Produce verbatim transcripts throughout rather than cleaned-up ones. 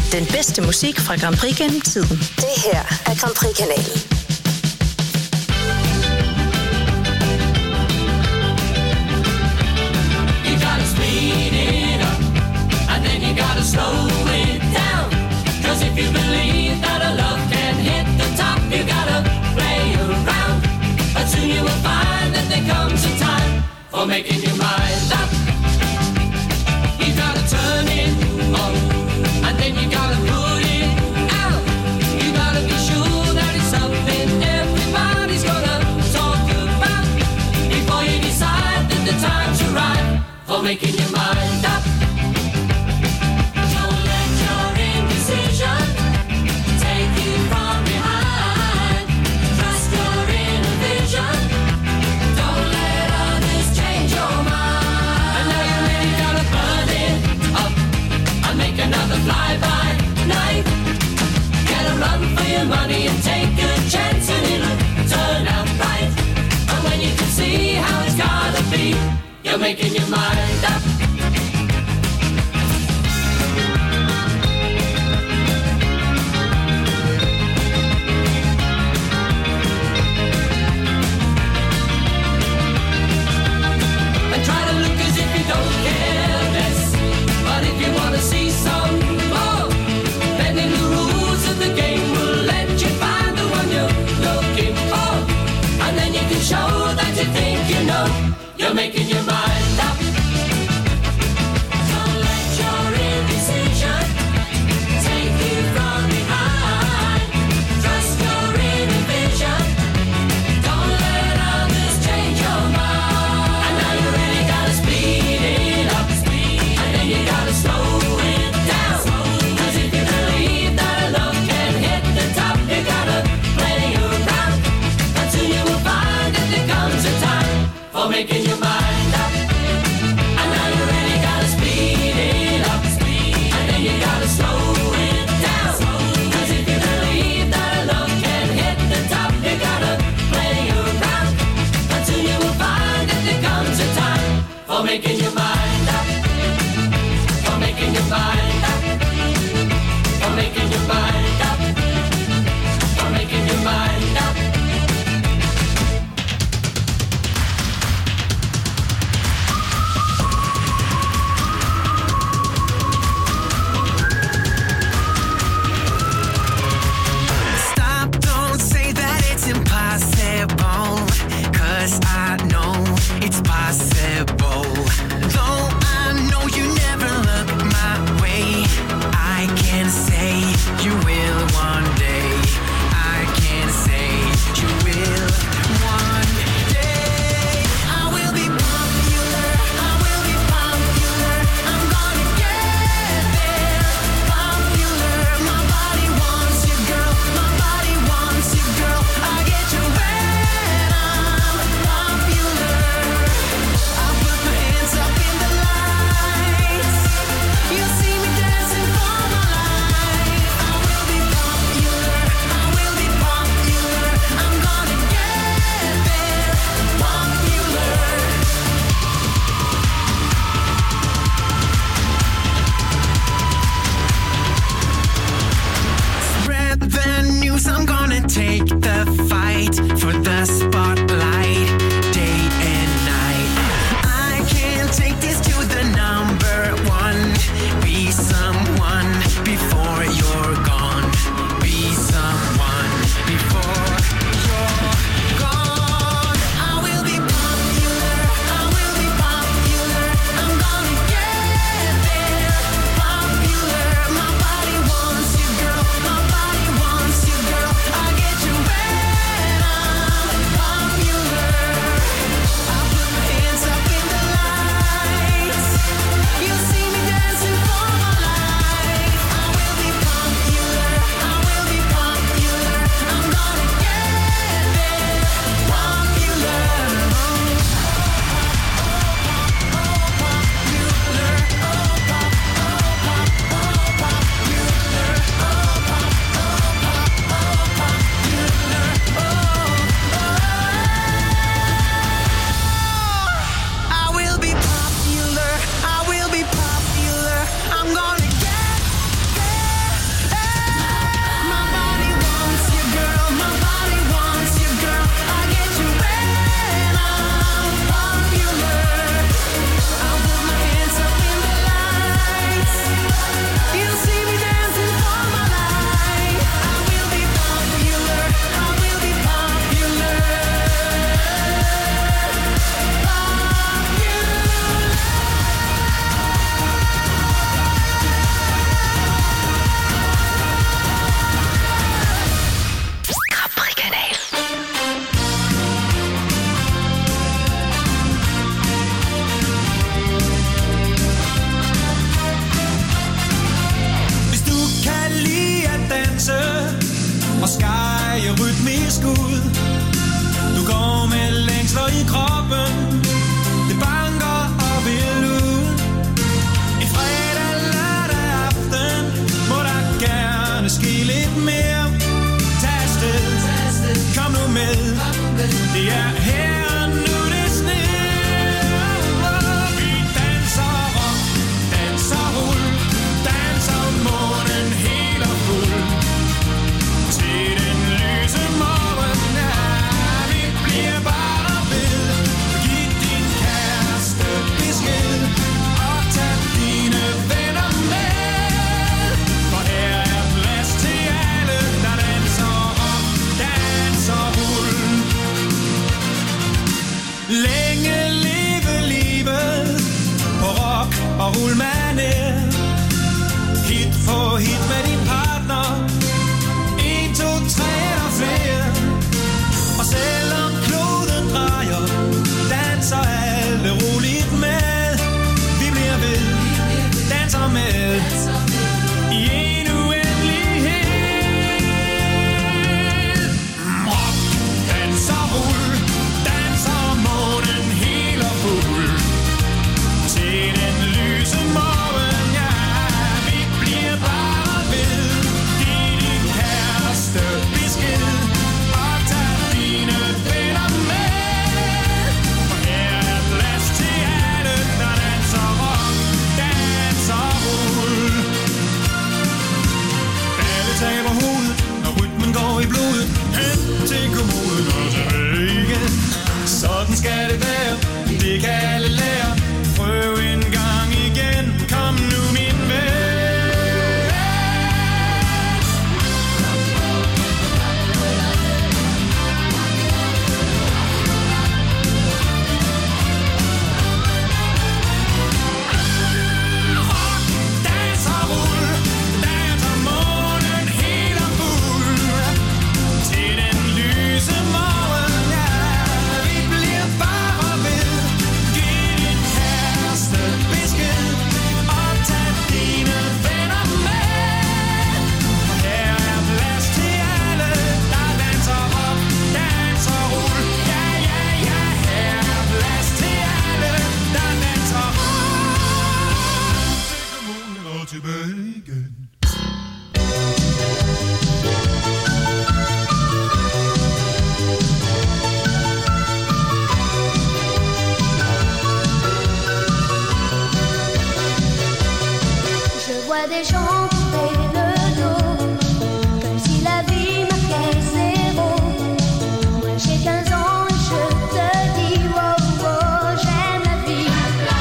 Den bedste musik fra Grand Prix gennem tiden. Det her er Grand Prix-kanalen. You gotta speed it up, and then you gotta slow it down. Cause if you believe that a love can hit the top, you gotta play around. But soon you will find that there comes a time for making your mind up. You gotta turn it on, and then you gotta put it out. You gotta be sure that it's something everybody's gonna talk about before you decide that the time's right for making your mind up. Don't let your indecision take you from behind. Trust your inner vision. Don't let others change your mind. And now you really gotta burn it up and make another fly-by night. Get a run for your money and take a chance and it'll turn out right. And when you can see how it's gotta be, you're making your mind up. And try to look as if you don't care less. But if you want to see some more, bending the rules of the game will let you find the one you're looking for. And then you can show that you think you know. You're making your mind up. og skæje rytmisk ud. Du går med længsler i kroppen, det banker og vil ud. En fredag, lørdag aften, må der gerne ske lidt mere. Tag afsted, kom nu med, det er her nu det sner. Vi danser rock, danser rull, danser månen helt og fuld. Til den lyse morgen, ja, vi bliver bare ved. Giv din kæreste besked, og tag dine venner med. For her er plads til alle, der danser rock, danser rull. Længe leve livet på rock og rullmanér. Hit for hit med din partner, en, to, tre og flere. Og selvom kloden drejer, danser alle roligt med. Vi bliver ved, danser med i en uendelighed. Rock, danser, rull, danser månen helt og fuld. Til den lyse morgen, ja, vi bliver bare ved. Giv din kæreste besked, og tag dine venner med. For her er plads til alle, der danser rock, danser rull. Alle taber hovedet, når rytmen går i blodet. Hen til kommoden og tilbage igen. Sådan skal det være, det kan alle lære. Prøv en gang igen, kom nu min ven. Rock, danser, rull, danser månen helt og fuld. Til den lyse morgen, ja, vi bliver bare ved. Giv din kæreste besked, og tag dine venner med. For her er plads til alle, der danser rock, danser rull. Ja, ja, ja, her er plads til alle, der danser rock. Til kommunen og tilbage igen. Je vois des gens tourner le dos, comme si la vie marquait zéro. Moi j'ai quinze ans et je te dis, wow, wow, j'aime la vie.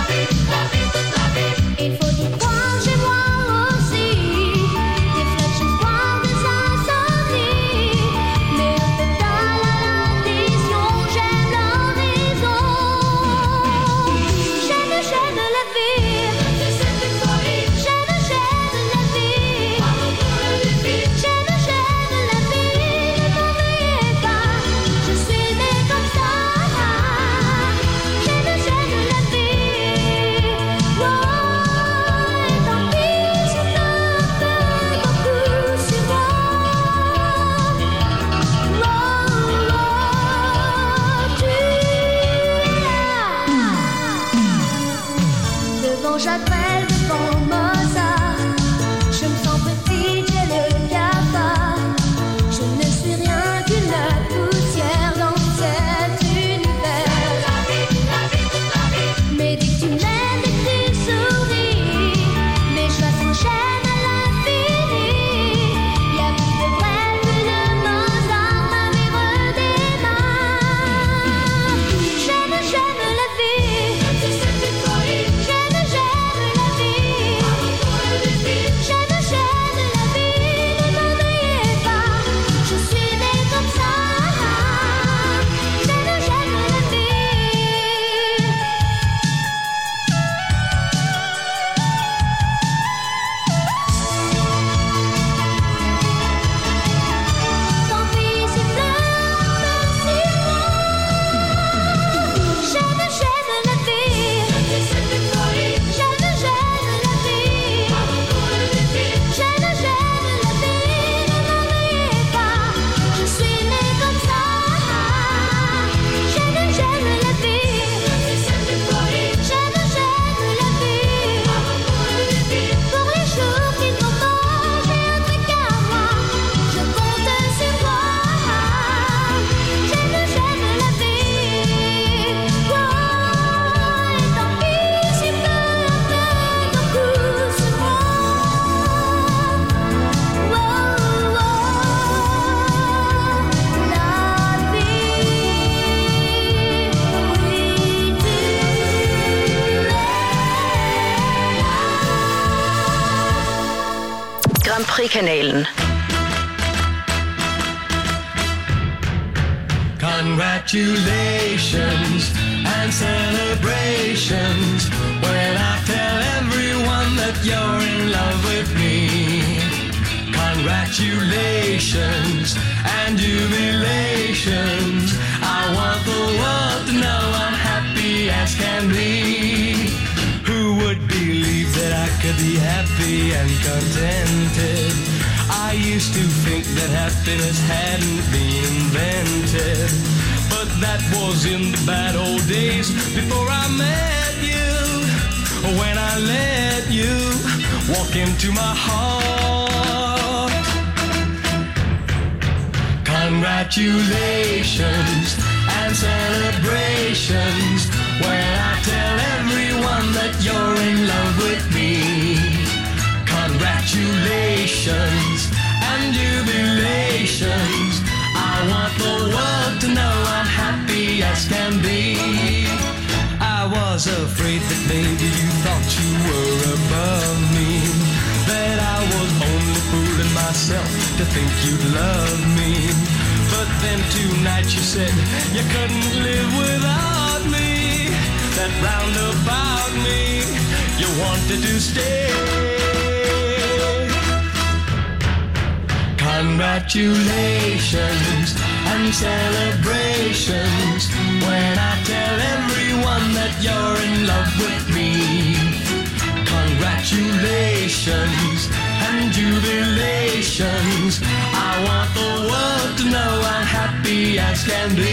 Il faut y croire, j'ai moi aussi. Des flashs d'espoir, des insomnies. Mais un peu dans l'addition, j'aime l'horizon. J'aime, j'aime la vie. J'aime, j'aime la vie. J'aime, j'aime la vie. Ne m'en veuillez pas, je suis née comme ça. J'aime, j'aime la vie. Oh, et tant pis si t'as fait beaucoup sur moi. Oh, oh, tu es là. Devant Jacques Brel, devant Mozart, je me sens petite, j'ai le cafard. Je ne suis rien qu'une poussière dans cet univers. Mais dès que tu m'aimes, dès que tu souris, mes choix s'enchaînent à l'infini. Y'a plus de Brel, plus de Mozart, ma vie redémarre. J'aime, j'aime la vie. J'aime, j'aime la vie. J'aime, j'aime la vie. Ne m'en Prix-kanalen. Congratulations and celebrations when I tell everyone that you're in love with me. Congratulations and jubilations. I want the world to know I'm happy as can be. Who would believe that I could be happy and contented? I used to think that happiness hadn't been invented, but that was in the bad old days before I met you. When I let you walk into my heart. Congratulations and celebrations when I tell everyone that you're in love with me. Congratulations and jubilations. I want the world to know I'm happy as can be. I was afraid that maybe you thought you were above me, that I was only fooling myself to think you'd love me. But then tonight you said you couldn't live without me, that round about me you wanted to stay. Congratulations and celebrations when I tell everyone that you're in love with me. Congratulations and jubilations. I want the world to know I'm happy as can be.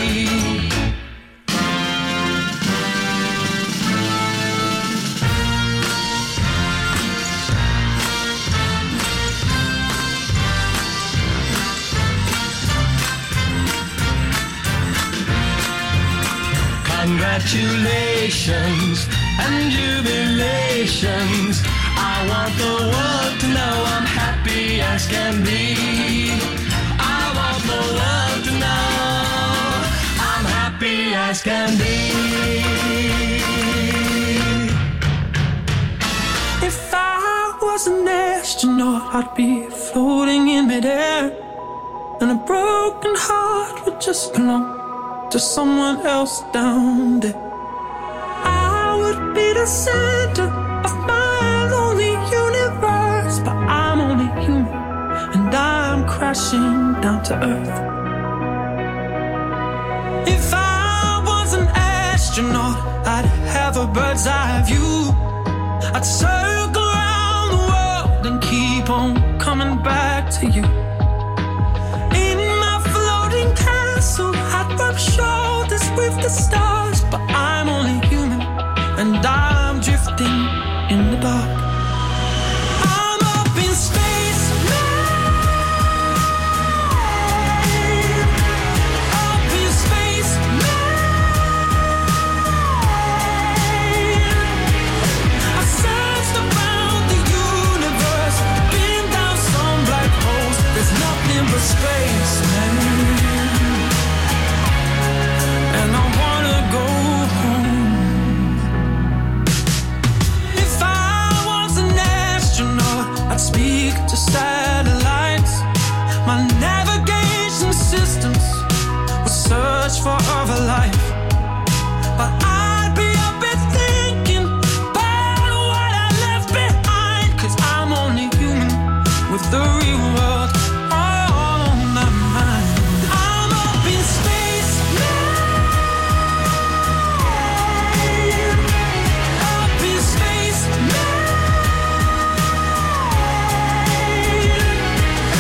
Congratulations and jubilations. I want the world to know I'm happy as can be. I want the world to know I'm happy as can be. If I was an astronaut, I'd be floating in midair, and a broken heart would just belong to someone else down there. I would be the center of my lonely universe, but I'm only human and I'm crashing down to earth. If I was an astronaut, I'd have a bird's eye view. I'd circle around the world and keep on coming back to you. In my floating castle, I'd rub shoulders with the stars, but I'm only human and I'm drifting in the dark. I'm up in space, man. Up in space, man. I searched around the universe, been down some black holes. There's nothing but space, man. And I wanna go home. If I was an astronaut, I'd speak to satellites. My navigation systems would search for other life, but I'd be up and thinking about what I left behind, 'cause I'm only human with the real world on my mind. I'm up in space, man. Up in space, man.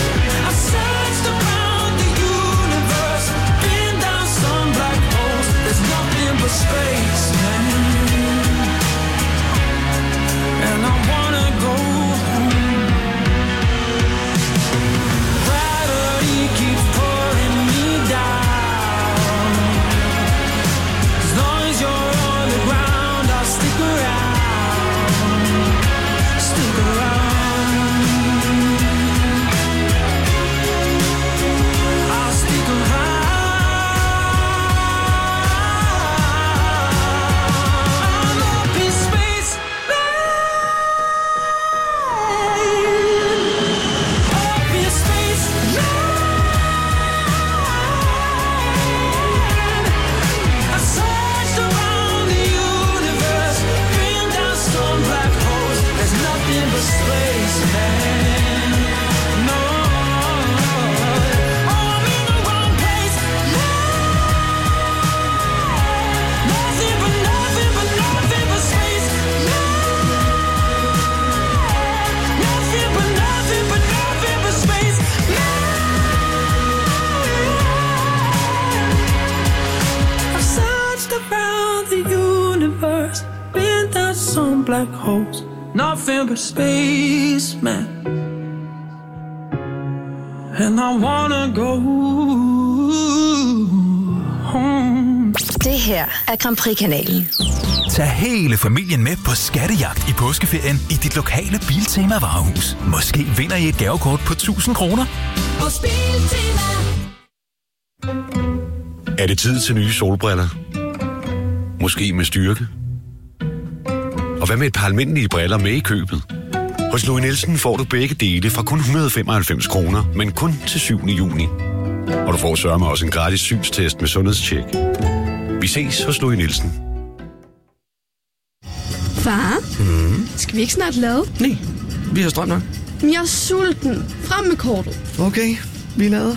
I searched around the universe, been down some black holes. spaceman. No, oh, I'm in the wrong place. Nothing but nothing but nothing but space. Nothing but nothing but nothing but space. I've searched around the universe, been down some black holes. Nothing but space, man. And I wanna go home. Det her er Grand Prix-kanalen. Tag hele familien med på skattejagt i påskeferien i dit lokale Biltema varehus. Måske vinder I et gavekort på tusind kroner. Hos Biltema. Er det tid til nye solbriller? Måske med styrke? Og hvad med et par almindelige briller med i købet? Hos Louis Nielsen får du begge dele fra kun et hundrede og femoghalvfems kroner, men kun til syvende juni. Og du får sørme også en gratis synstest med sundhedstjek. Vi ses hos Louis Nielsen. Far, mm. skal vi ikke snart lade? Nej, vi har strøm nok. Jeg er sulten. Frem med kortet. Okay, vi lader.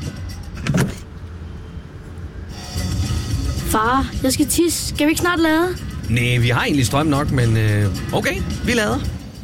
Far, jeg skal tisse. Skal vi ikke snart lade? Nej, vi har egentlig strøm nok, men øh, okay, vi lader.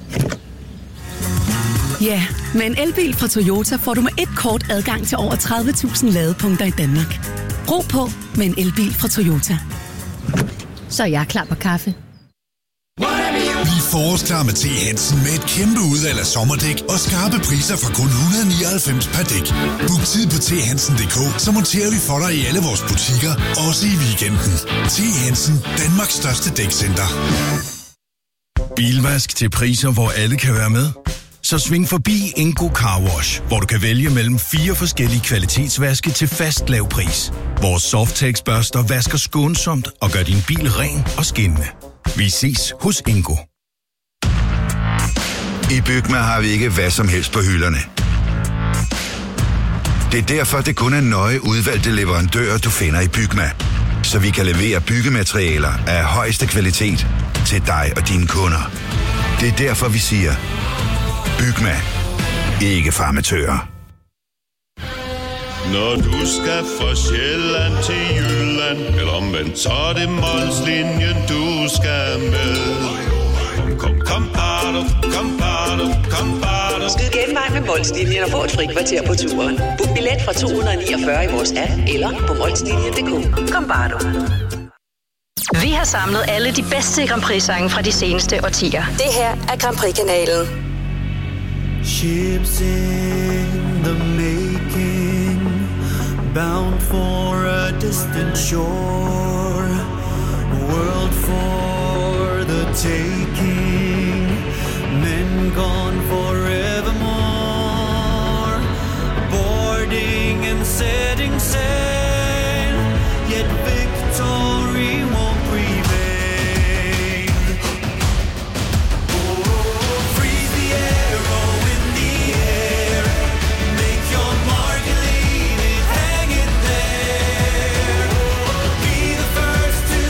Ja, med en elbil fra Toyota får du med et kort adgang til over tredive tusind ladepunkter i Danmark. Ro på med en elbil fra Toyota. Så er jeg klar på kaffe. Bliv forårsklar med T. Hansen med et kæmpe udvalg af sommerdæk og skarpe priser fra kun et hundrede og nioghalvfems per dæk. Book tid på thansen punktum d k, så monterer vi for dig i alle vores butikker, også i weekenden. T. Hansen, Danmarks største dækcenter. Bilvask til priser, hvor alle kan være med. Så sving forbi Ingo Car Wash, hvor du kan vælge mellem fire forskellige kvalitetsvaske til fast lav pris. Vores Softex-børster vasker skånsomt og gør din bil ren og skinnende. Vi ses hos Ingo. I Bygma har vi ikke hvad som helst på hylderne. Det er derfor, det kun er nøje udvalgte leverandører, du finder i Bygma. Så vi kan levere byggematerialer af højeste kvalitet til dig og dine kunder. Det er derfor, vi siger, Bygma. Ikke farmatører. Når du skal fra Sjælland til Jylland, eller omvendt, så er det Molslinjen, du skal med. Kom, kom, kom, bado, kom, bado, kom, bado. Skyd genvej med Molslinjen og få et fri kvarter på turen. Book billet fra to hundrede niogfyrre i vores app, eller på molslinjen punktum d k. Kom, bado. Vi har samlet alle de bedste Grand Prix-sange fra de seneste årtier. Det her er Grand Prix-kanalen. Ships in the making, bound for a distant shore, world for the taking, men gone forevermore, boarding and setting sail, yet victory won't prevail.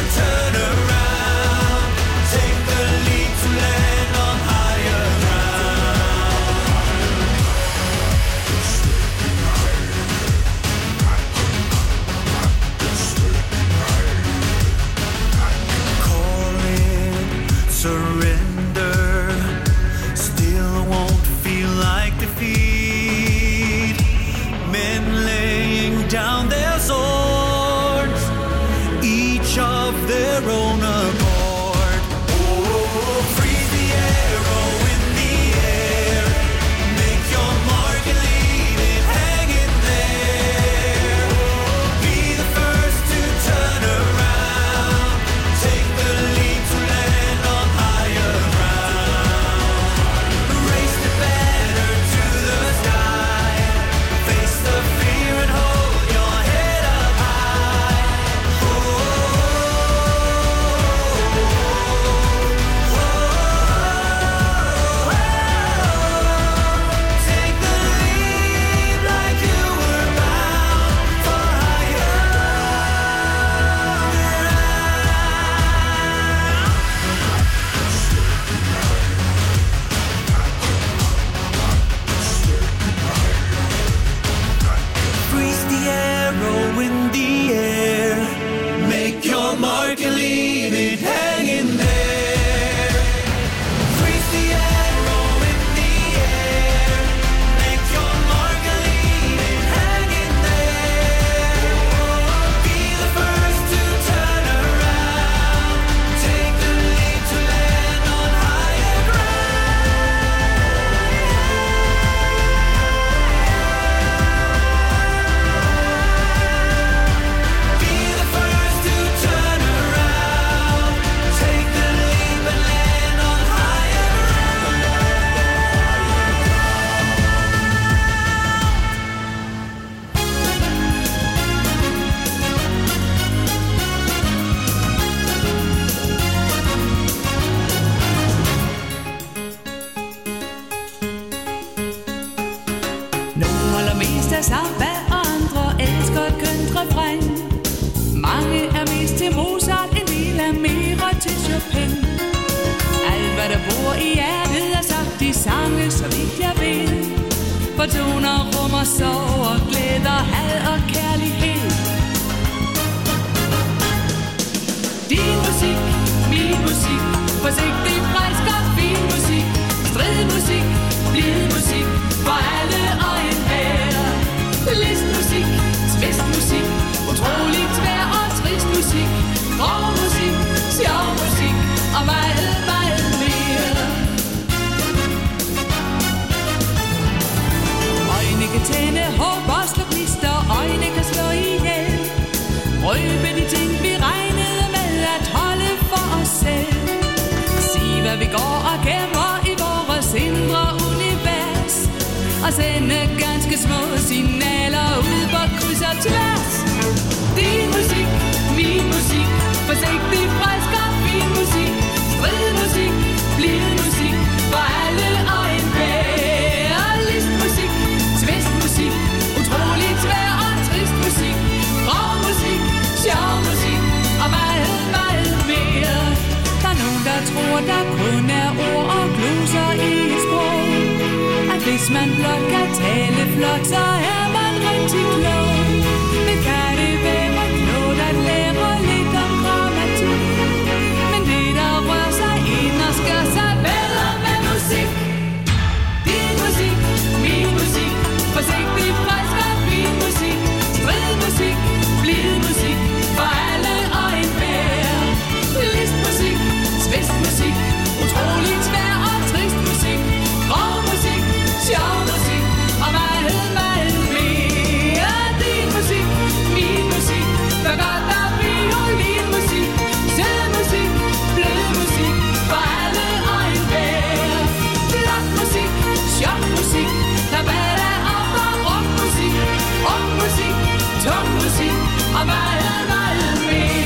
Take the lead to land on higher ground. Nogle holder mest af samba, og andre elsker et kønt refræn. Mange er mest til Mozart, en del er mere til Chopin. Alt hvad der bor i hjertet er sagt i sange, så vidt jeg ved. For toner, rummer, sorg, glæder, had og kærlighed. Din musik, min musik, forsigtig, frisk og fin musik. Stridmusik, blid musik, for alle og enhver. Listmusik, tvistmusik, utrolig tvær og trist musik. Grov musik, sjov musik og meget, meget mere. Øjne kan tænde håb og slå gnister, øjne kan slå ihjel. Røbe de ting vi regnede med at holde for os selv. Sig hvad vi går og gemmer i vores indre univers. Og sende ganske små signaler ud på kryds og tværs. Din musik, min musik, forsigtig, frisk og fin musik. Stridmusik, blid musik, for alle og enhver. Listmusik, tvistmusik, utrolig tvær og trist musik. Grov musik, sjov musik og meget, meget mere. Der er nogen, der tror, der kun er ord og gloser i et sprog. At hvis man blot kan tale flot, så er man rigtig klog. Men kan det være klogt at lære lidt om grammatik? Men det, der rører sig ind og skør sig bedre med musik. Din musik, min musik, forsigtig, frisk og fin musik. Stridmusik, blid musik, for alle og enhver. Listmusik, tvistmusik, utrolig tvær og trist musik. Grov musik, sjov musik og meget, meget mere. Din musik, min musik, for godt der violinmusik. Sød musik, blød musik, for alle og enhver. Flot musik, sjov musik, der batter op og rock musik. Rock musik, tung musik og meget, meget mere.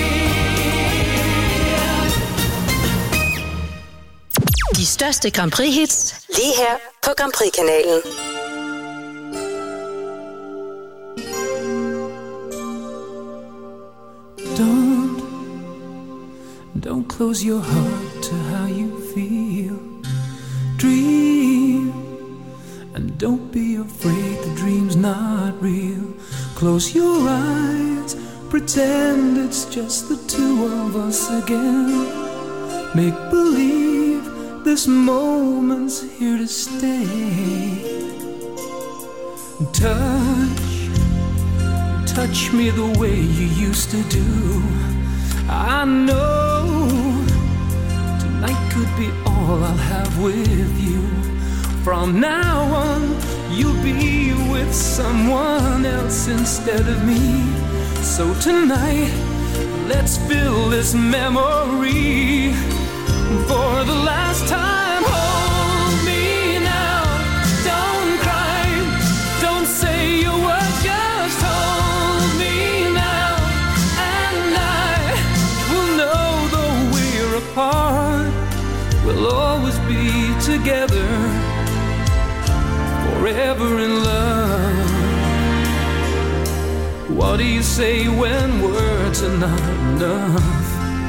De største Grand Prix-hits, lige her på Grand Prix-kanalen. Don't, don't close your heart to how you feel. Dream, and don't be afraid the dream's not real. Close your eyes, pretend it's just the two of us again. Make believe this moment's here to stay. Touch, touch me the way you used to do. I know tonight could be all I'll have with you. From now on, you'll be with someone else instead of me. So tonight, let's fill this memory. For the last time, hold me now. Don't cry, don't say a word, just hold me now. And I will know though we're apart, we'll always be together, forever in love. What do you say when words are not enough?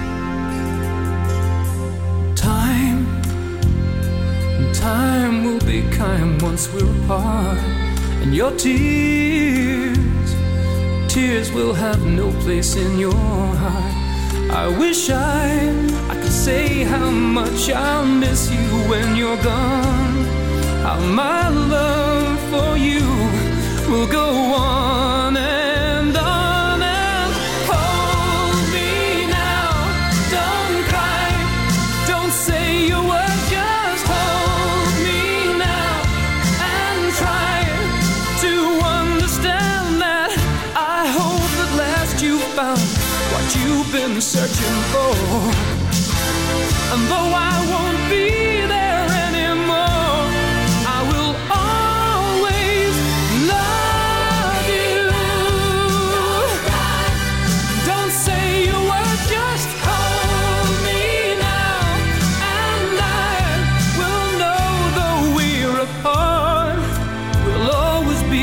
Time will be kind once we're apart. And your tears, tears will have no place in your heart. I wish I, I could say how much I'll miss you when you're gone. How my love for you will go on and on and hold me now. Don't cry, don't say a word, just hold me now and try to understand that I hope at last you found what you've been searching for. And though I won't be there anymore, I will always love you. Don't cry, don't say a word, just hold me now. And I will know though we're apart, we'll always be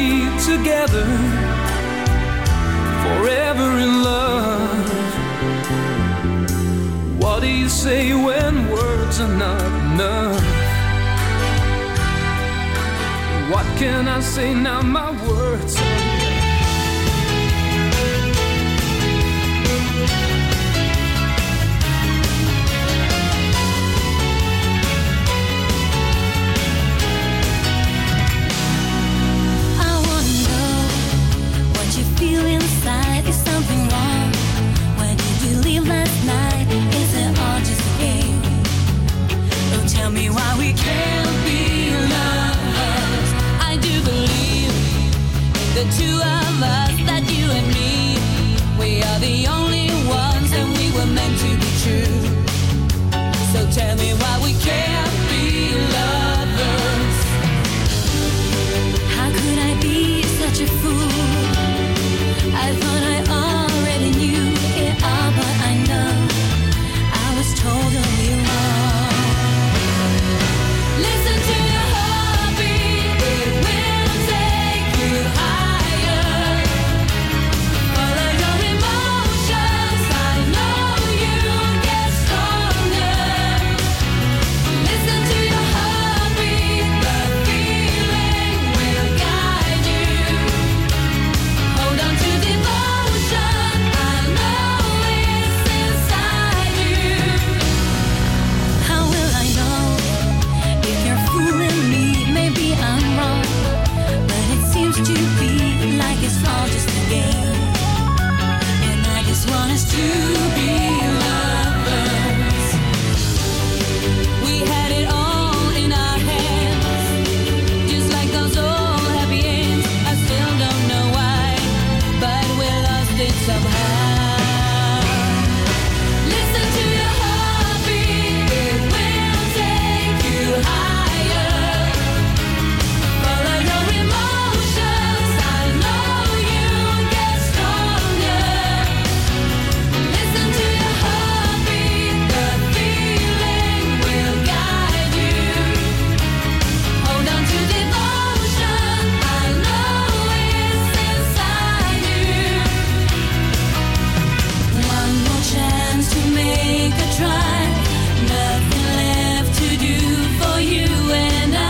together, forever in love. What do you say when words are not enough? What can I say now? My words are feel inside, is something wrong? Why did you leave last night? Is it all just a game? Don't tell me why we can't be lovers. I do believe in the two of us, that you and me, we are the only ones, and we were meant to be true. So tell me why we can't be lovers. How could I be such a fool? I thought I already knew it all, but I know I was totally wrong. Listen to your heartbeat, it will take you higher. Follow your emotions, I know you'll get stronger. Listen to your heartbeat, the feeling will guide you. Hold on to devotion, I know it's inside you. How will I know if you're fooling me? Maybe I'm wrong, but it seems to be like it's all just a game. And I just want us to be lovers. We had it all in our hands, just like those old happy ends. I still don't know why, but we lost it somehow. Listen to your heartbeat, it will take you higher. Follow your emotions, I know you'll get stronger. Listen to your heartbeat, the feeling will guide you. Hold on to devotion, I know it's inside you. One more chance to make a try. Nothing left to do for you and I.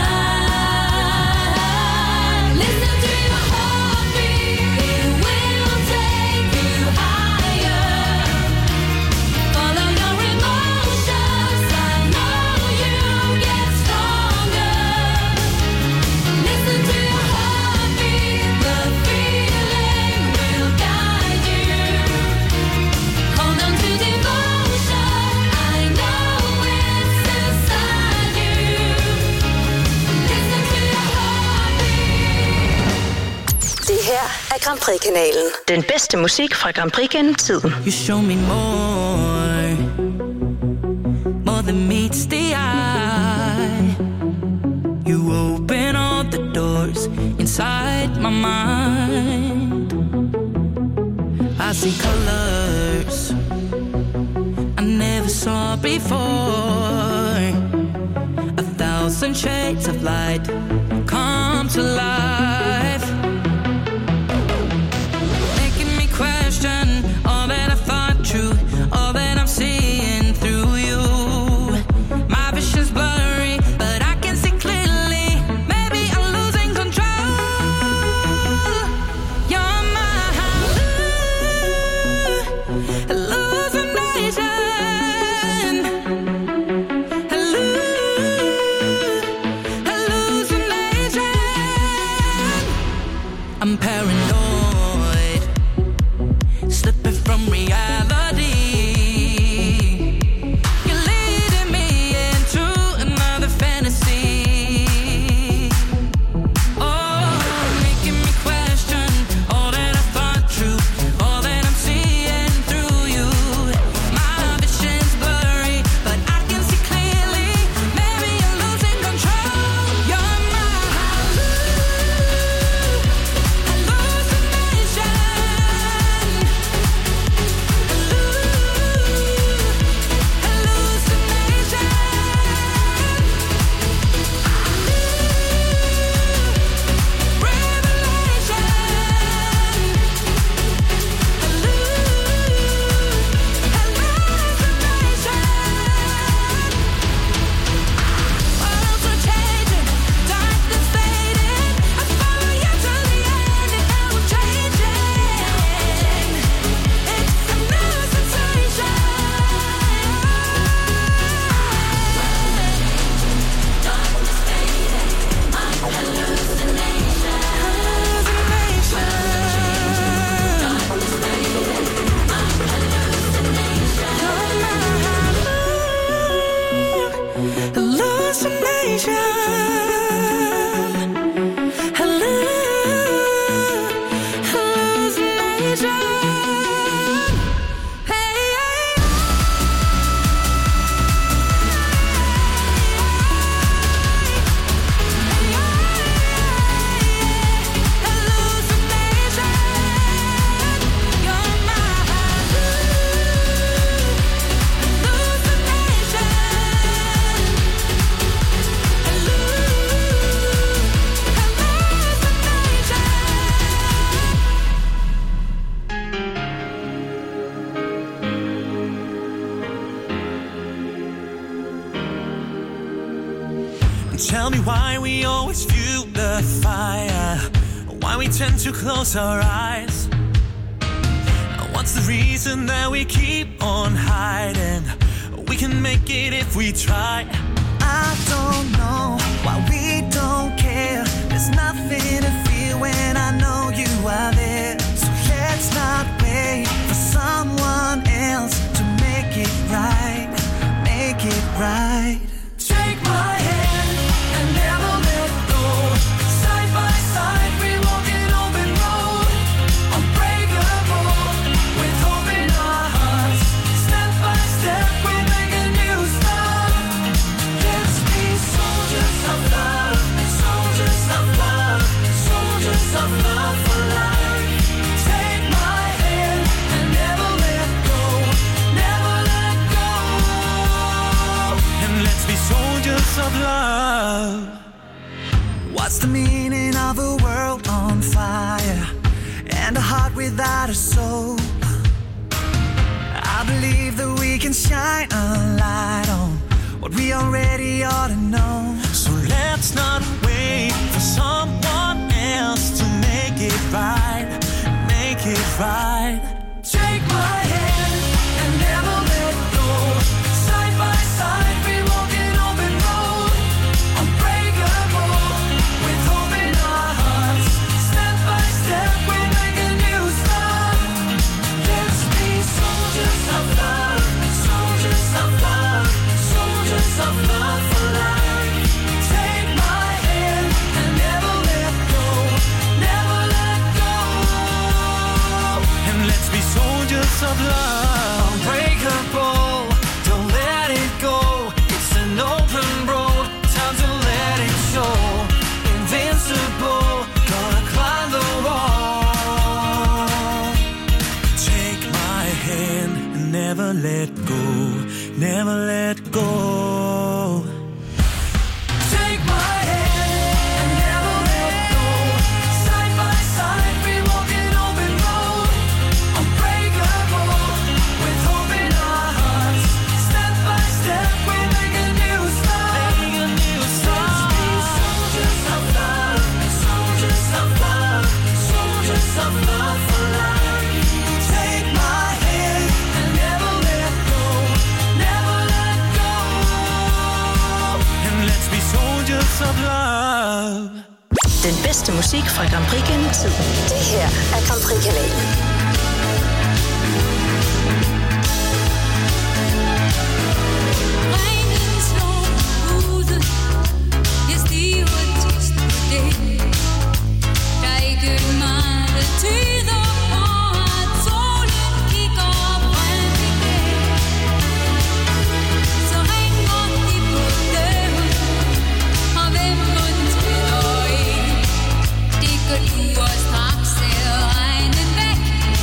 Listen to your heartbeat, it will take you higher. Follow your emotions, I know you'll get stronger. Listen to your heartbeat, the feeling will guide you. Hold on to devotion, I know it's inside you. Listen to your heartbeat. Det her er Grand Prix-kanalen. Den bedste musik fra Grand Prix gennem tiden. You show me more, more than meets the eye. You open all the doors inside my mind. I see colors I never saw before. A thousand shades of light come to life, making me question all that I thought true, all that I'm seeing through you. My vision's blurry, but I can see clearly. Maybe I'm losing control. You're my hallucination, hallucination. Tell me why we always view the fire, why we tend to close our eyes. What's the reason that we keep on hiding? We can make it if we try. I don't know why we don't care. There's nothing to feel when I know you are there. So let's not wait for someone else to make it right, make it right. Take my hand and never let go. Side by side we walk an open road. Unbreakable with hope in our hearts. Step by step we make a new start. Let's be soldiers of love, soldiers of love, soldiers of love for life. Take my hand and never let go, never let go. And let's be soldiers of love. What's the meaning of a world on fire and a heart without a soul? I believe that we can shine a light on what we already ought to know. So let's not wait for someone else to make it right, make it right. Take my hand and never let go. Side by side we walk an open road. Unbreakable with hope in our hearts. Step by step we make a new start. Let's be soldiers of love, soldiers of love, soldiers of love for life. Take my hand and never let go, never let go. And let's be soldiers of love. Unbreakable, don't let it go. It's an open road, time to let it show. Invincible, gonna climb the wall. Take my hand and never let go, never let go. Take my hand and never let go. Side by side we walk an open road. Unbreakable with hope in our hearts. Step by step we make a new start. Make a new start. Let's be soldiers of love, soldiers of love, soldiers of love for life. Take my hand and never let go, never let go. And let's be soldiers of love. Den bedste musik fra Grand Prix gennem tiden. Det her er Grand Prix-kanalen. Regnen slår ude. Jeg stiver trist på det. Der er ikke meget, der tyder på, at solen kigger frem igen. Så ringer de på døren, og hvem mon træder ind? Det går du og straks er regnen væk.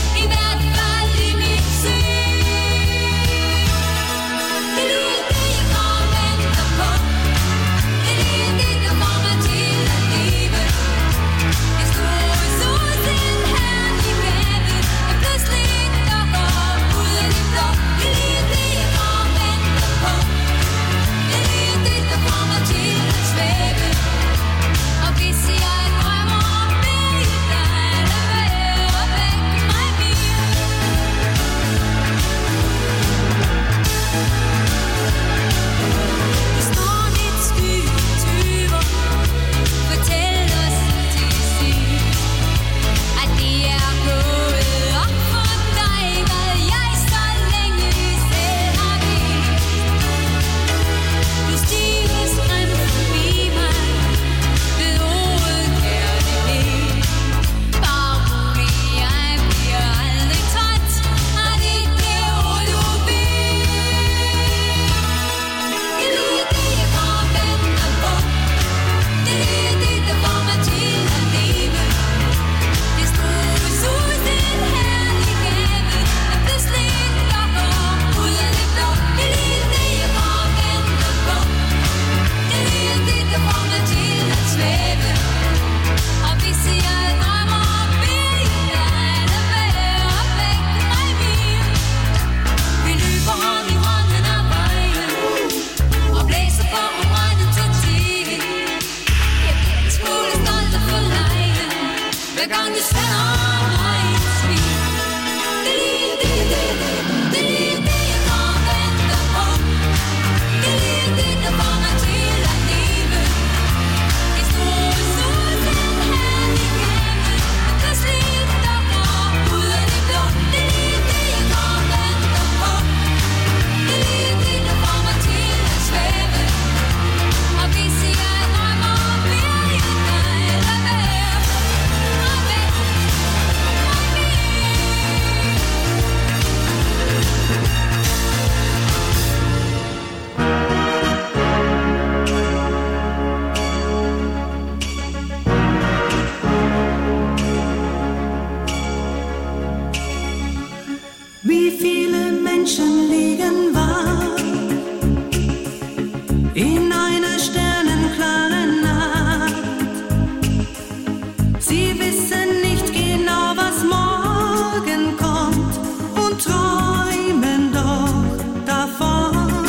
gang du sender mig et smil. Det er lige det, det er lige det, jeg går og venter på. Det er lige det, der får mig til at leve. Det store solskin her i gave, der sliter går ud af det blå. Det er lige det, jeg går og venter på. Det er lige det, der får mig til at svæve. Og hvis jeg drømmer om mere end dig, lad være og vent og Wie viele Menschen liegen wach in einer sternenklaren Nacht. Sie wissen nicht genau, was morgen kommt und träumen doch davon.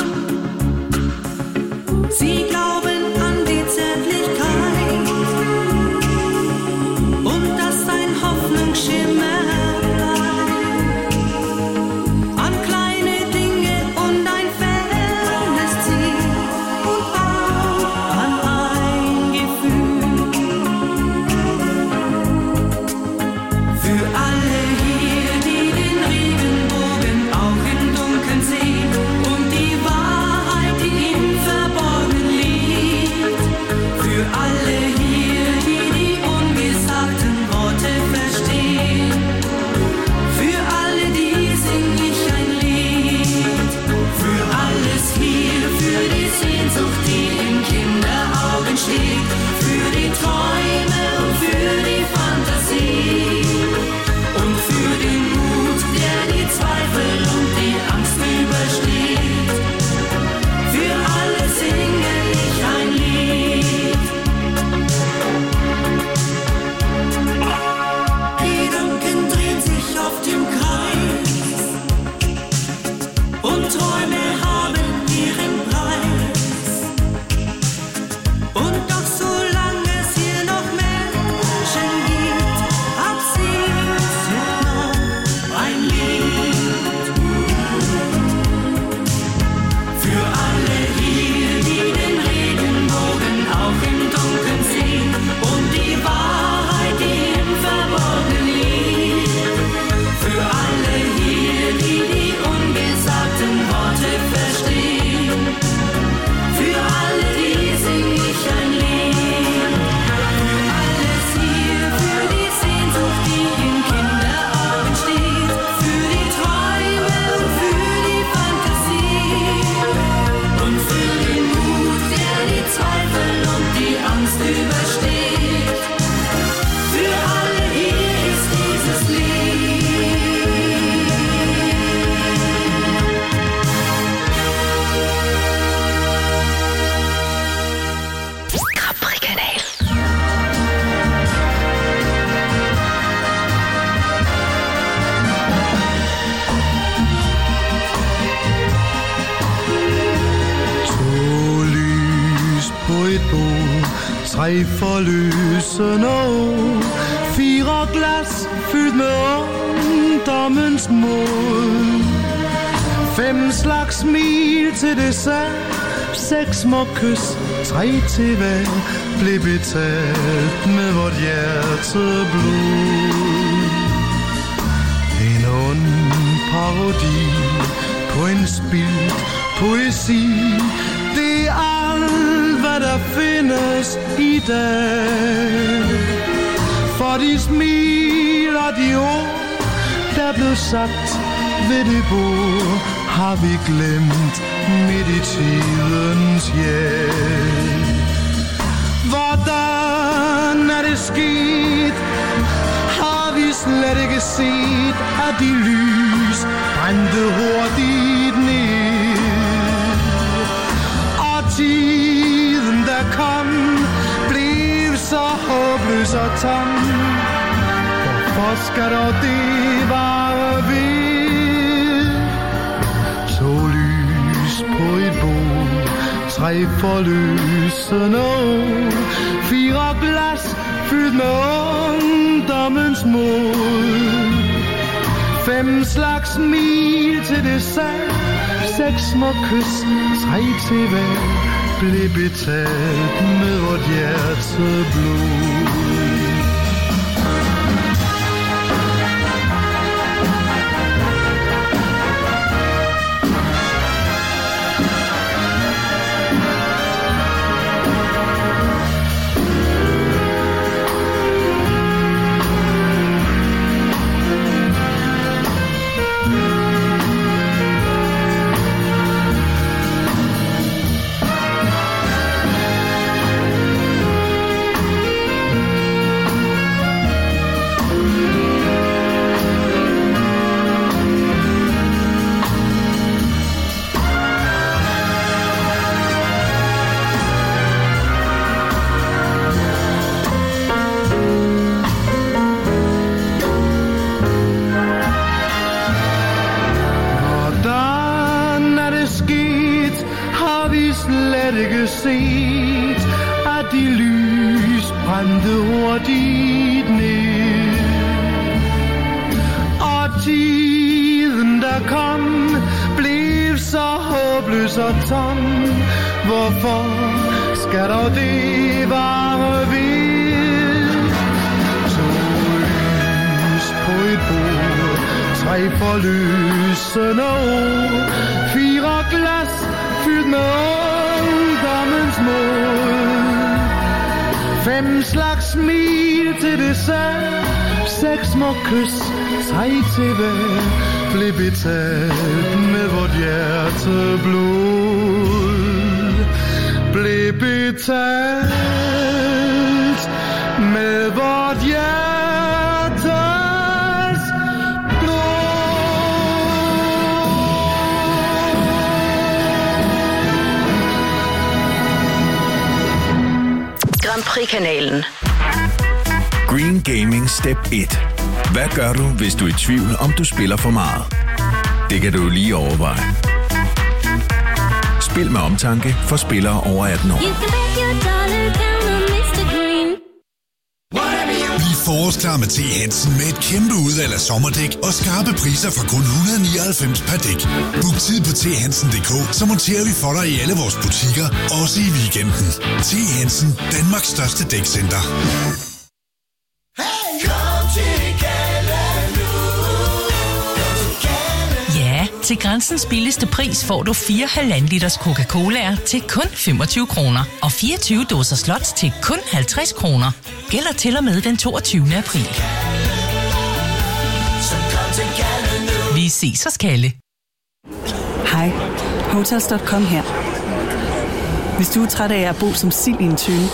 Sie glauben an die Zärtlichkeit und dass ein Hoffnungsschimmer an kleine Dinge und ein fernes Ziel und auch an ein Gefühl. Für alle hier, die den Regenbogen auch im Dunkeln sehen und die Wahrheit, die im Verborgenen liegt. Für alle hier, die die ungesagten Worte verstehen. Für alle die sing ich ein Lied. Für alles hier, für die Sehnsucht, die in Kinderaugen schlägt. Für die Träume und für die Fantasie. Und für den Mut, der die Zweifel und die Angst übersteht. Für alle singe ich ein Lied. Gedanken drehen sich auf dem Kreis und Träume haben ihren Preis. Und doch solange es hier noch Menschen gibt, hab Sehnsucht noch ein Lied. Für alle hier, die den Regenbogen auch im Dunkeln sehen und die Wahrheit, die im Verborgenen liegt. Für alle hier, die die ungesagten Worte verstehen. Für alle die sing ich ein Lied. Für alles hier, für die Sehnsucht, die in Kinderaugen steht. Für die Träume und für die Fantasie. Und für den Mut, der die Zweifel und die Angst übersteht. Für alle hier ist dieses Lied. Capri-kanal. To lys på et bord, tre forløsende år, fire glas fyldt med ungdommens mod. Fem slags smil til dessert, seks små kys, tre til hver, blev betalt med vort hjerteblod. En ond parodi på en spildt poesi, det er alt, hvad der findes i dag. For de smil og de ord, der blev sagt ved det bord, har vi glemt midt i tidens hjælp. Hvordan er det sket? Har vi slet ikke set, at de lys brændte hurtigt ned? Og tiden der kom, blev så håbløs og tom. Hvorfor skal dog det vare ved? To lys på et bord, tre forløsende år, fire glas fyldt med ungdommens mod. Fem slags smil til dessert, seks små kys, tre til hver, blev betalt med vort hjerteblod. Set, at de lys brændte hurtigt ned. Og tiden der kom, blev så håbløs og tom. Hvorfor skal dog det vare ved? To lys på et bord, tre forløsende ord, fire glas fyldt med ungdommens mod. Fem slags smil til dessert, seks små kys, tre til hver, blev betalt med vort hjerteblod. Blev betalt med vort hjertes Grand Prix-kanalen. Green Gaming Step et. Hvad gør du, hvis du er i tvivl, om du spiller for meget? Det kan du lige overveje. Spil med omtanke for spillere over atten år. Vi er forårsklar med T. Hansen med et kæmpe udvalg af sommerdæk og skarpe priser fra kun et hundrede nioghalvfems per dæk. Book tid på t hansen punktum d k, så monterer vi for dig i alle vores butikker, også i weekenden. T. Hansen, Danmarks største dækcenter. Ja, til Grænsens billigste pris får du fire halvanden liters Coca-Colaer til kun femogtyve kroner og fireogtyve dåser slots til kun halvtreds kroner. Gælder til og med den toogtyvende april. Vi ses hos Kalle. Hej, Hotels punktum com her. Hvis du er træt af at bo som sild i en tønde,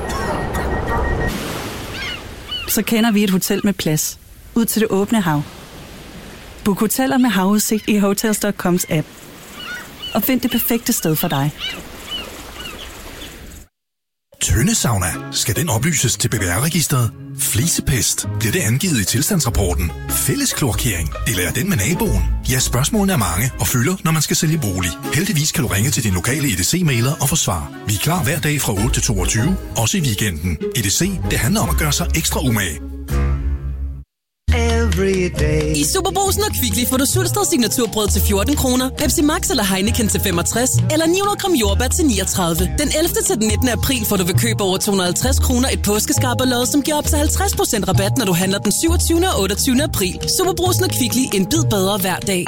så kender vi et hotel med plads ud til det åbne hav. Book hoteller med havudsigt i Hotels punktum coms app. Og find det perfekte sted for dig. Tøndesauna. Skal den oplyses til B B R-registret? Flisepest. Bliver det angivet i tilstandsrapporten? Fælleskloakering. Eller er den med naboen? Ja, spørgsmålene er mange og fylder, når man skal sælge bolig. Heldigvis kan du ringe til din lokale E D C-mailer og få svar. Vi er klar hver dag fra otte til toogtyve, også i weekenden. E D C, det handler om at gøre sig ekstra umage. I Superbrugsen og Kvickly får du Sulsted signaturbrød til fjorten kroner, Pepsi Max eller Heineken til femogtres, eller ni hundrede gram jordbær til niogtredive. Den ellevte til den nittende april får du ved køb over to hundrede og halvtreds kroner et påskeskarberlod, som giver op til halvtreds procent rabat, når du handler den syvogtyvende og otteogtyvende april. Superbrugsen og Kvickly, en bid bedre hver dag.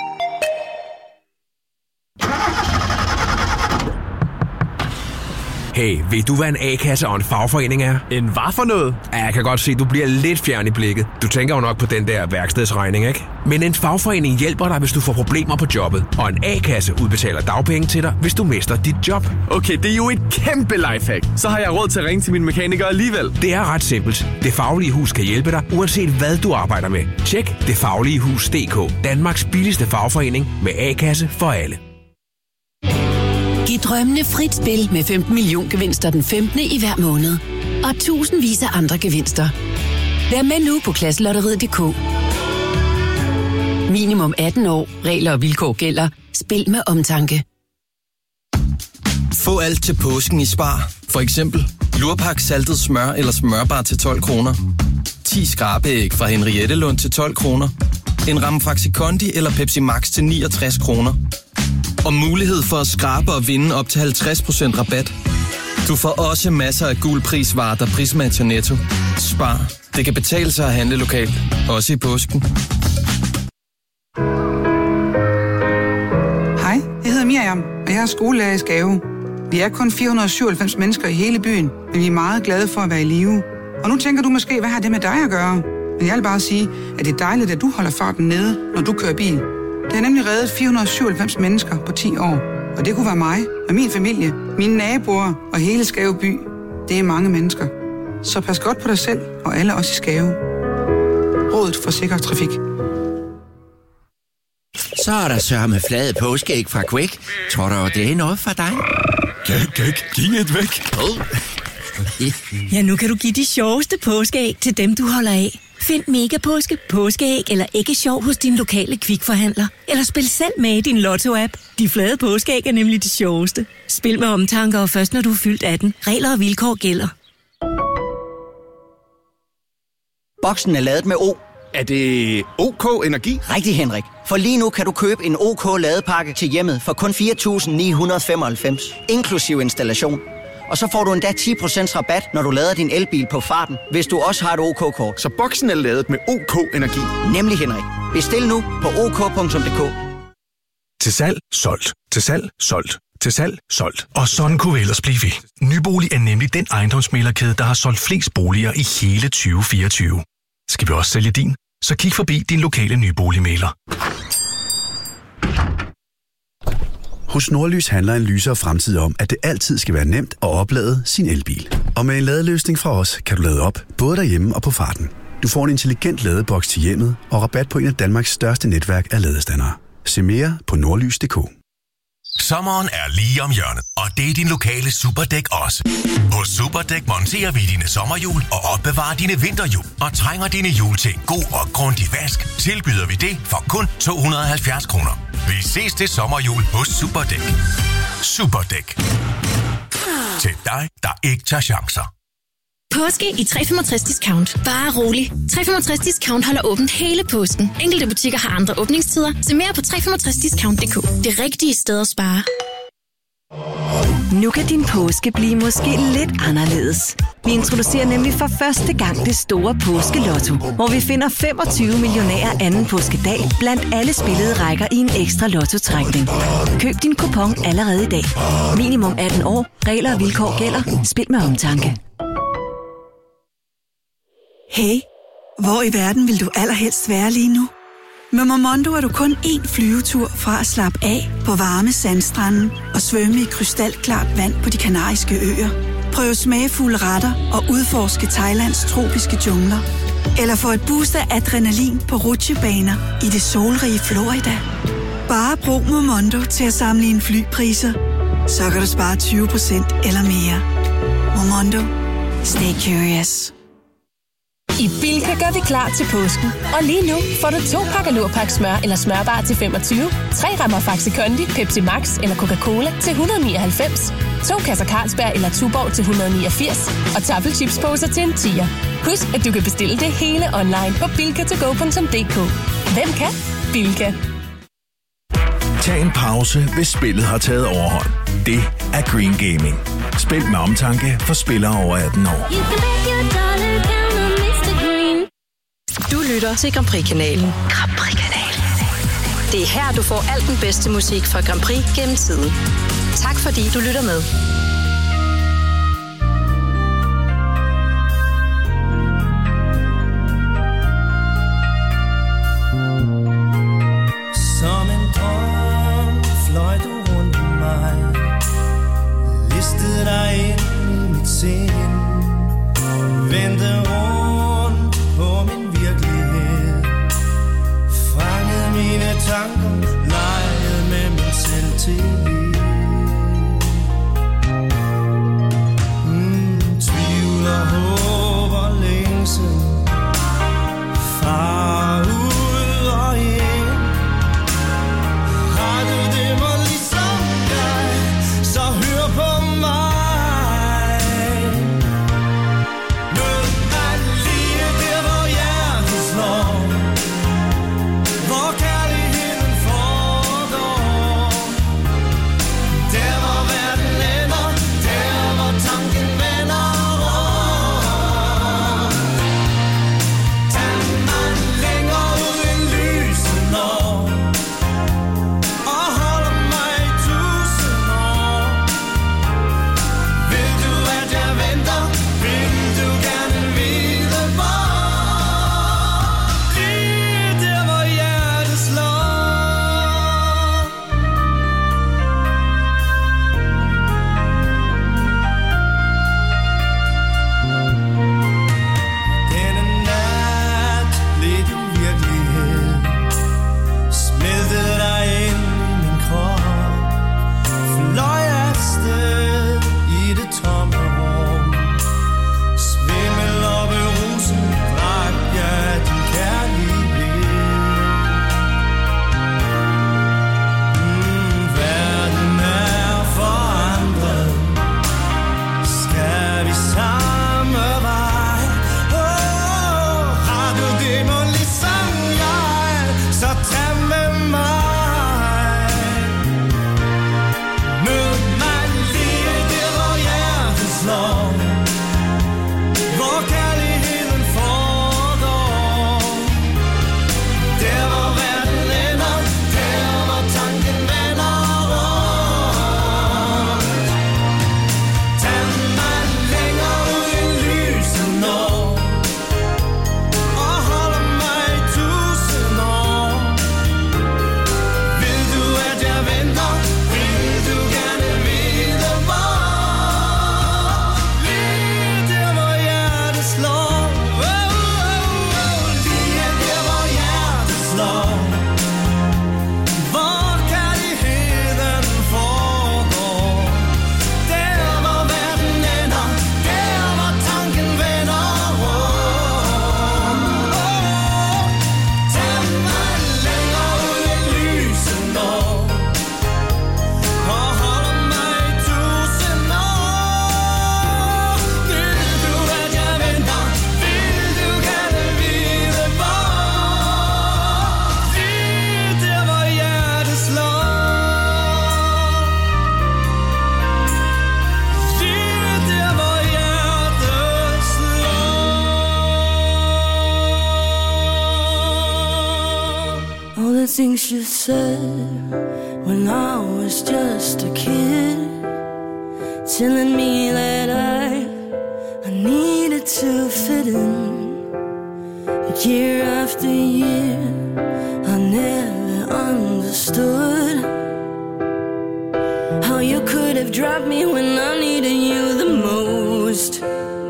Hey, ved du, hvad en A-kasse og en fagforening er? En hvad for noget? Ja, jeg kan godt se, du bliver lidt fjern i blikket. Du tænker jo nok på den der værkstedsregning, ikke? Men en fagforening hjælper dig, hvis du får problemer på jobbet. Og en A-kasse udbetaler dagpenge til dig, hvis du mister dit job. Okay, det er jo et kæmpe lifehack. Så har jeg råd til at ringe til min mekaniker alligevel. Det er ret simpelt. Det Faglige Hus kan hjælpe dig, uanset hvad du arbejder med. Tjek det faglige hus punktum d k. Danmarks billigste fagforening med A-kasse for alle. Giv drømmene frit spil med femten million gevinster den femtende i hver måned. Og tusindvis af andre gevinster. Vær med nu på klasselotteriet punktum d k. Minimum atten år. Regler og vilkår gælder. Spil med omtanke. Få alt til påsken i Spar. For eksempel lurpak saltet smør eller smørbar til tolv kroner. ti skrabeæg fra Henriette Lund til tolv kroner. En ramme Faxi Kondi eller Pepsi Max til niogtres kroner. Og mulighed for at skrabe og vinde op til halvtreds procent rabat. Du får også masser af gul prisvarer, der prismatcher Netto. Spar. Det kan betale sig at handle lokalt. Også i påsken. Hej, jeg hedder Miriam, og jeg er skolelærer i Skave. Vi er kun fire hundrede og syvoghalvfems mennesker i hele byen, men vi er meget glade for at være i live. Og nu tænker du måske, hvad har det med dig at gøre? Men jeg vil bare sige, at det er dejligt, at du holder farten nede, når du kører bil. Det har nemlig reddet fire hundrede og syvoghalvfems mennesker på ti år. Og det kunne være mig og min familie, mine naboer og hele Skave by. Det er mange mennesker. Så pas godt på dig selv og alle os i Skave. Rådet for sikker trafik. Så er der sørme flade påskeæg fra Quake. Tror du, det er noget for dig? Gæk, gæk, giv et væk. Ja, nu kan du give de sjoveste påskeæg til dem, du holder af. Find Mega Påske, påskeæg eller æggesjov hos din lokale Kvikforhandler. Eller spil selv med i din Lotto-app. De flade påskeæg er nemlig de sjoveste. Spil med omtanke og først når du er fyldt atten. Regler og vilkår gælder. Boksen er ladet med O. Er det OK Energi? Rigtig, Henrik. For lige nu kan du købe en OK ladepakke til hjemmet for kun fire tusind ni hundrede og femoghalvfems. Inklusiv installation. Og så får du endda ti procent rabat, når du lader din elbil på farten, hvis du også har et OK-kort. Så boksen er ladet med OK Energi? Nemlig, Henrik. Bestil nu på ok punktum d k. Til salg, solgt. Til salg, solgt. Til salg, solgt. Og sådan kunne vi ellers blive ved. Nybolig er nemlig den ejendomsmæglerkæde, der har solgt flest boliger i hele tyve fireogtyve. Skal vi også sælge din? Så kig forbi din lokale nyboligmægler. Hos Nordlys handler en lysere fremtid om, at det altid skal være nemt at oplade sin elbil. Og med en ladeløsning fra os, kan du lade op, både derhjemme og på farten. Du får en intelligent ladeboks til hjemmet og rabat på en af Danmarks største netværk af ladestandere. Se mere på nordlys punktum d k. Sommeren er lige om hjørnet, og det er din lokale Superdæk også. Hos Superdæk monterer vi dine sommerhjul og opbevarer dine vinterhjul. Og trænger dine hjul til en god og grundig vask, tilbyder vi det for kun to hundrede og halvfjerds kroner. Vi ses til sommerhjul hos Superdæk. Superdæk. Til dig, der ikke tager chancer. Påske i tre femogtres Discount. Bare rolig. tre femogtres Discount holder åbent hele påsken. Enkelte butikker har andre åbningstider. Se mere på tre femogtres discount punktum d k. Det rigtige sted at spare. Nu kan din påske blive måske lidt anderledes. Vi introducerer nemlig for første gang det store påskelotto, hvor vi finder femogtyve millionærer anden påskedag blandt alle spillede rækker i en ekstra lottotrækning. Køb din kupon allerede i dag. Minimum atten år. Regler og vilkår gælder. Spil med omtanke. Hey, hvor i verden vil du allerhelst være lige nu? Med Momondo er du kun én flyvetur fra at slappe af på varme sandstrande og svømme i krystalklart vand på de kanariske øer. Prøv smagfulde retter og udforske Thailands tropiske jungler. Eller få et boost af adrenalin på rutsjebaner i det solrige Florida. Bare brug Momondo til at sammenligne flypriser. Så kan du spare tyve procent eller mere. Momondo. Stay curious. I Bilka gør vi klar til påsken. Og lige nu får du to pakker lurpak smør eller smørbar til femogtyve, tre rammer Faxi Kondi, Pepsi Max eller Coca-Cola til et hundrede og nioghalvfems, to kasser Carlsberg eller Tuborg til et hundrede og niogfirs og taffelchipsposer til en tier. Husk, at du kan bestille det hele online på bilka to go punktum d k. Hvem kan? Bilka. Tag en pause, hvis spillet har taget overhånd. Det er Green Gaming. Spil med omtanke for spillere over atten år. Du lytter til Grand Prix-kanalen. Grand Prix-kanalen. Det er her, du får alt den bedste musik fra Grand Prix gennem tiden. Tak fordi du lytter med. Som en drøm fløj du rundt om mig, listede dig ind i mit sind, vendte rundt på min virkelighed, fangede mine tanker, legede med mig selv til liv. things you said when I was just a kid, telling me that I, I needed to fit in. But year after year, I never understood how you could have dropped me when I needed you the most.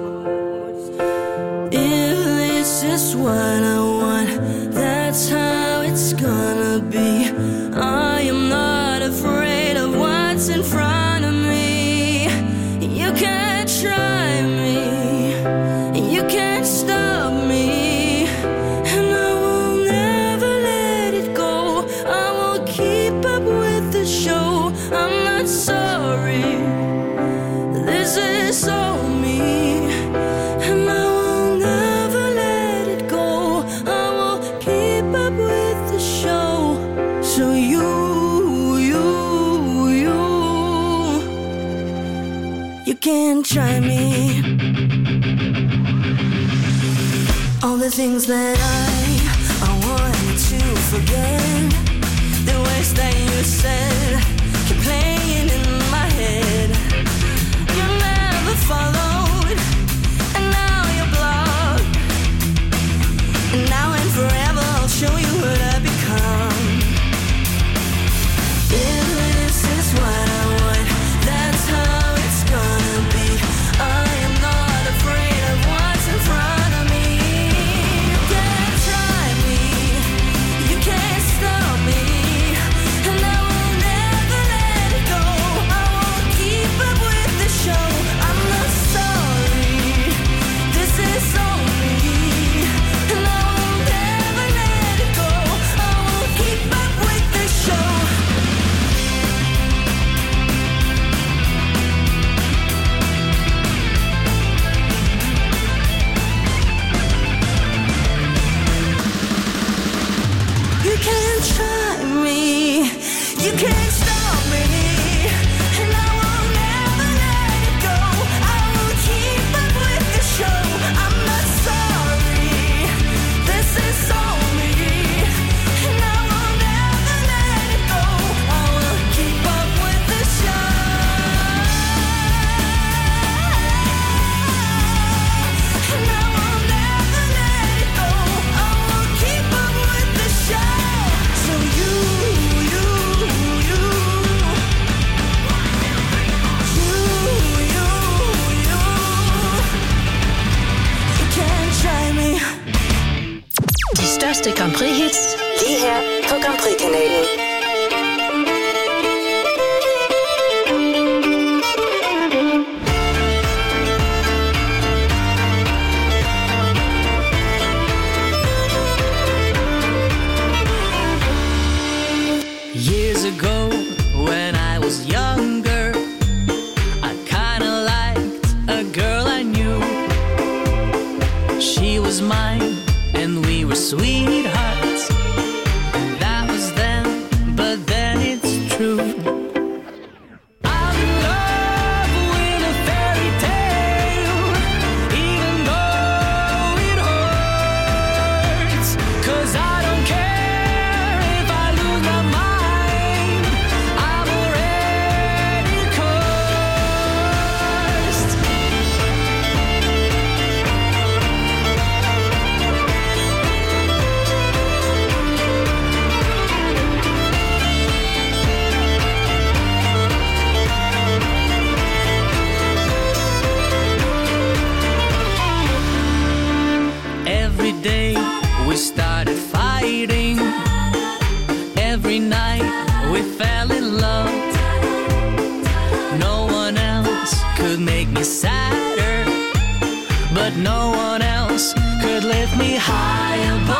If this is what I want, that's how it's gonna be. I am not afraid of what's in front of me. You can't try me, you can't stop me, and I will never let it go. I will keep up with the show. I'm not sorry, this is all me, and I will never let it go. I will keep up with the show. So you, you, you, you can't try me. All the things that I, I wanted to forget, the words that you said keep playing in my head. You never followed, and now you're blocked. And now and forever I'll show you what I become. If this is what I want, that's how it's gonna be. I am not afraid of what's in front of me. You can't try me, you can't stop me, and I will never let it go. I won't keep up with the show. I'm not sorry, this is all me, and I will never let it go. I won't keep up with the show. You can't try me, you can't stop me, and I will never let it go. I will keep up with the show. I'm not sorry, this is all me, and I will never let it go. I will keep up with the show, and I will never let it go. I will keep up with the show. So you, you, you, you, you, you, you can't try me. De største Grand Prix-hits, lige her på Grand Prix-kanalen. Years ago, when I was younger, I kinda liked a girl I knew. She was mine, and we were sweethearts. That was then, but then it's true. I'm in love with a fairy tale, even though it hurts. 'Cause I don't care if I lose my mind, I'm already cursed. Every day we started fighting. Every night we fell in love. No one else could make me sadder, but no one else could lift me high above.